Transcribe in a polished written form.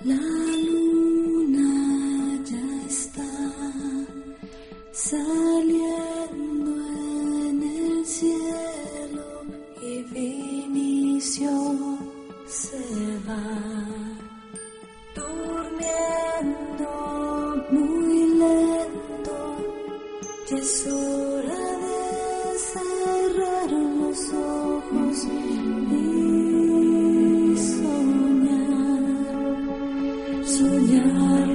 La luna ya está saliendo en el cielo y Vinicio se va durmiendo muy lento. Ya es hora de cerrar los ojos y soñar